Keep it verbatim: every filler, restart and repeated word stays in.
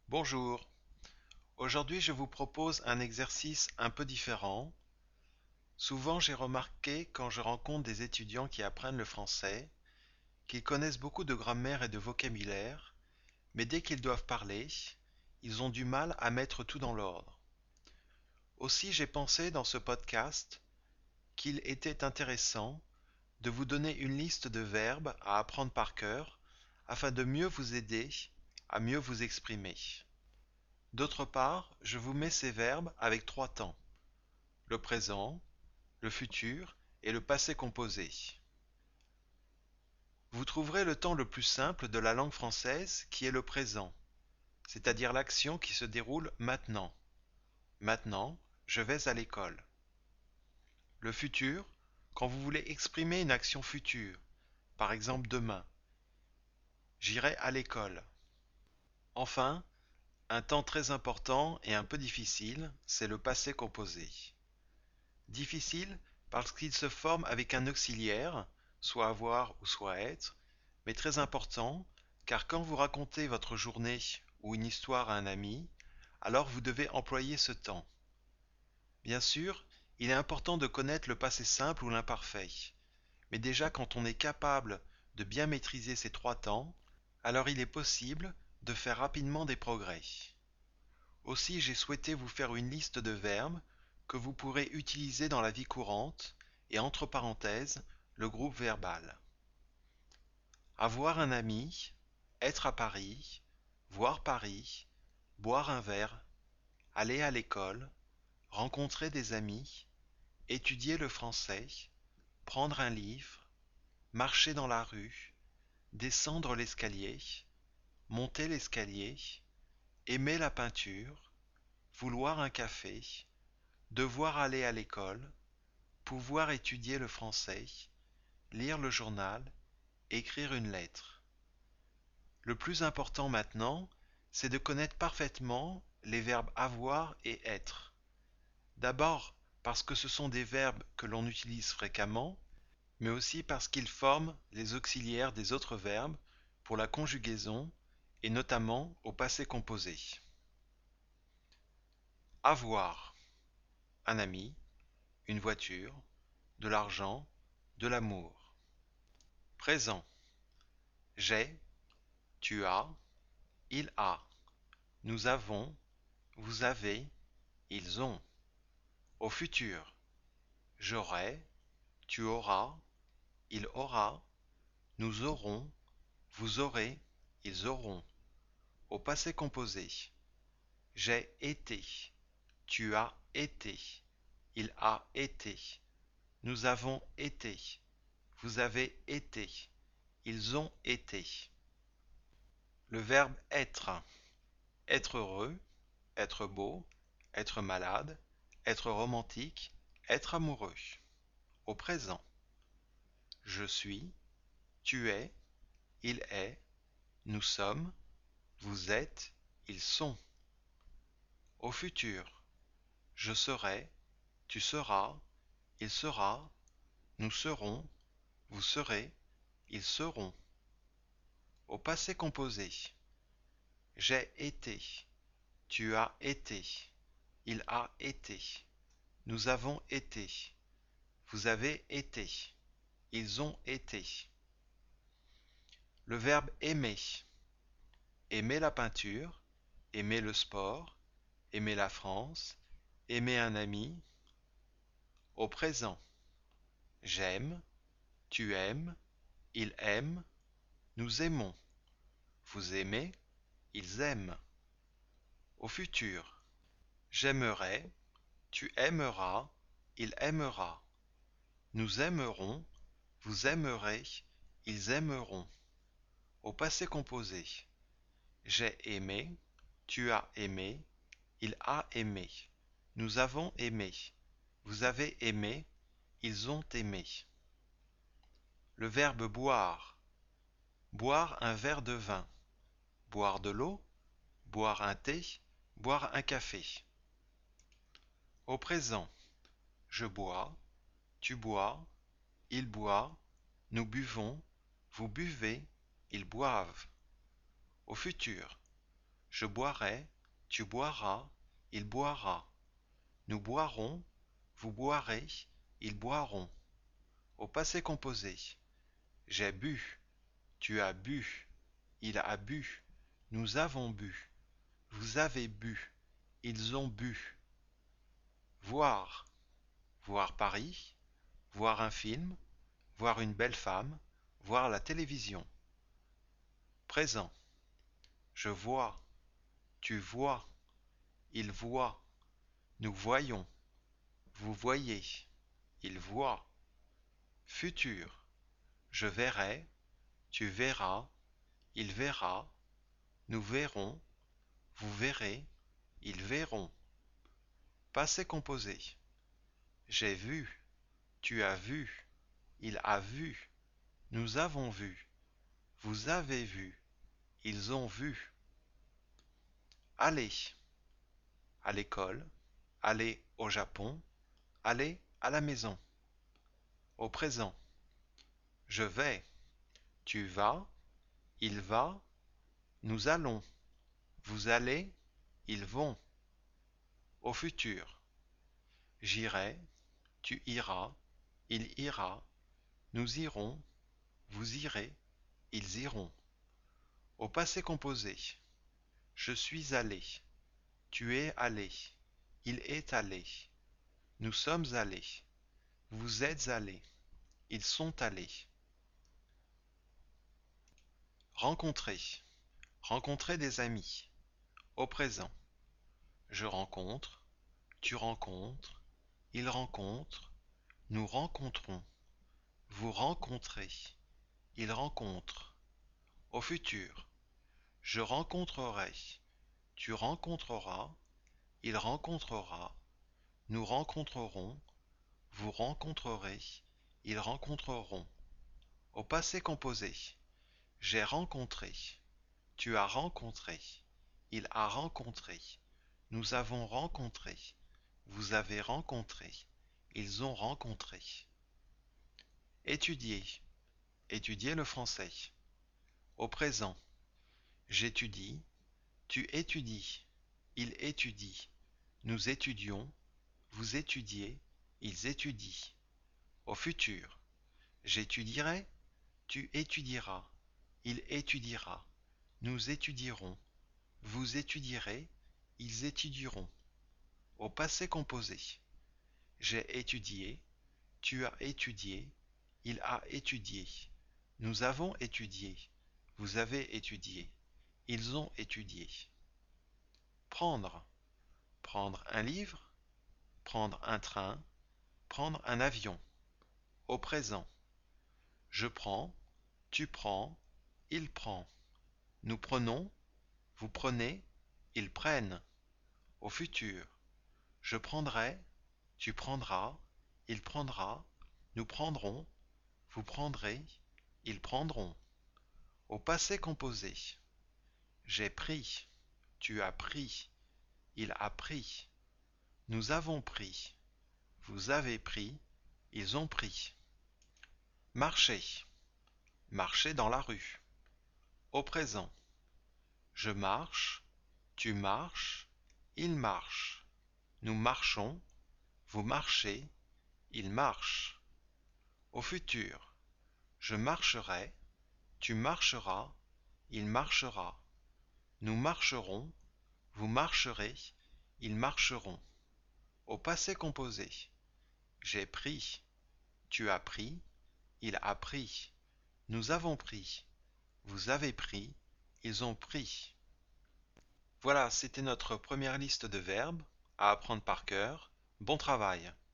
Bonjour, aujourd'hui je vous propose un exercice un peu différent. Souvent j'ai remarqué quand je rencontre des étudiants qui apprennent le français qu'ils connaissent beaucoup de grammaire et de vocabulaire, mais dès qu'ils doivent parler, ils ont du mal à mettre tout dans l'ordre. Aussi j'ai pensé dans ce podcast qu'il était intéressant de vous donner une liste de verbes à apprendre par cœur afin de mieux vous aider à mieux vous exprimer. D'autre part, je vous mets ces verbes avec trois temps: le présent, le futur et le passé composé. Vous trouverez le temps le plus simple de la langue française qui est le présent, c'est-à-dire l'action qui se déroule maintenant. Maintenant, je vais à l'école. Le futur, quand vous voulez exprimer une action future, par exemple demain, j'irai à l'école. Enfin, un temps très important et un peu difficile, c'est le passé composé. Difficile parce qu'il se forme avec un auxiliaire, soit avoir ou soit être, mais très important car quand vous racontez votre journée ou une histoire à un ami, alors vous devez employer ce temps. Bien sûr, il est important de connaître le passé simple ou l'imparfait, mais déjà quand on est capable de bien maîtriser ces trois temps, alors il est possible de faire rapidement des progrès. Aussi, j'ai souhaité vous faire une liste de verbes que vous pourrez utiliser dans la vie courante et entre parenthèses, le groupe verbal. Avoir un ami, être à Paris, voir Paris, boire un verre, aller à l'école, rencontrer des amis, étudier le français, prendre un livre, marcher dans la rue, descendre l'escalier, monter l'escalier, aimer la peinture, vouloir un café, devoir aller à l'école, pouvoir étudier le français, lire le journal, écrire une lettre. Le plus important maintenant, c'est de connaître parfaitement les verbes avoir et être. D'abord parce que ce sont des verbes que l'on utilise fréquemment, mais aussi parce qu'ils forment les auxiliaires des autres verbes pour la conjugaison et notamment au passé composé. Avoir: un ami, une voiture, de l'argent, de l'amour. Présent: j'ai, tu as, il a, nous avons, vous avez, ils ont. Au futur: j'aurai, tu auras, il aura, nous aurons, vous aurez, ils auront. Au passé composé: j'ai été, tu as été, il a été, nous avons été, vous avez été, ils ont été. Le verbe être: être heureux, être beau, être malade, être romantique, être amoureux. Au présent: je suis, tu es, il est, nous sommes, vous êtes, ils sont. Au futur: je serai, tu seras, il sera, nous serons, vous serez, ils seront. Au passé composé: j'ai été, tu as été, il a été, nous avons été, vous avez été, ils ont été. Le verbe aimer: aimer la peinture, aimer le sport, aimer la France, aimer un ami. Au présent: j'aime, tu aimes, il aime, nous aimons, vous aimez, ils aiment. Au futur: j'aimerai, tu aimeras, il aimera, nous aimerons, vous aimerez, ils aimeront. Au passé composé: j'ai aimé, tu as aimé, il a aimé, nous avons aimé, vous avez aimé, ils ont aimé. Le verbe boire: boire un verre de vin, boire de l'eau, boire un thé, boire un café. Au présent: je bois, tu bois, il boit, nous buvons, vous buvez, ils boivent. Au futur: Je boirai, tu boiras, il boira. Nous boirons, vous boirez, ils boiront. Au passé composé, j'ai bu, tu as bu, il a bu, nous avons bu, vous avez bu, ils ont bu. Voir, voir Paris, voir un film, voir une belle femme, voir la télévision. Présent, je vois, tu vois, il voit, nous voyons, vous voyez, il voit. Futur, je verrai, tu verras, il verra, nous verrons, vous verrez, ils verront. Passé composé, j'ai vu, tu as vu, il a vu, nous avons vu, vous avez vu, ils ont vu. Aller, à l'école, aller au Japon, aller à la maison. Au présent, je vais, tu vas, il va, nous allons, vous allez, ils vont. Au futur, j'irai, tu iras, il ira, nous irons, vous irez, ils iront. Au passé composé, je suis allé, tu es allé, il est allé, nous sommes allés, vous êtes allés, ils sont allés. Rencontrer, rencontrer des amis. Au présent, je rencontre, tu rencontres, il rencontre, nous rencontrons, vous rencontrez, il rencontre. Au futur, je rencontrerai, tu rencontreras, il rencontrera, nous rencontrerons, vous rencontrerez, ils rencontreront. Au passé composé, j'ai rencontré, tu as rencontré, il a rencontré, nous avons rencontré, vous avez rencontré, ils ont rencontré. Étudier, étudier le français. Au présent, j'étudie, tu étudies, il étudie, nous étudions, vous étudiez, ils étudient. Au futur, j'étudierai, tu étudieras, il étudiera, nous étudierons, vous étudierez, ils étudieront. Au passé composé, j'ai étudié, tu as étudié, il a étudié, nous avons étudié, vous avez étudié, ils ont étudié. Prendre, prendre un livre, prendre un train, prendre un avion. Au présent, je prends, tu prends, il prend. Nous prenons, vous prenez, ils prennent. Au futur, je prendrai, tu prendras, il prendra, nous prendrons, vous prendrez, ils prendront. Au passé composé, j'ai pris, tu as pris, il a pris, nous avons pris, vous avez pris, ils ont pris. Marcher, marcher dans la rue. Au présent, je marche, tu marches, il marche, nous marchons, vous marchez, il marche. Au futur, je marcherai, tu marcheras, il marchera, nous marcherons, vous marcherez, ils marcheront. Au passé composé, j'ai pris, tu as pris, il a pris, nous avons pris, vous avez pris, ils ont pris. Voilà, c'était notre première liste de verbes à apprendre par cœur. Bon travail!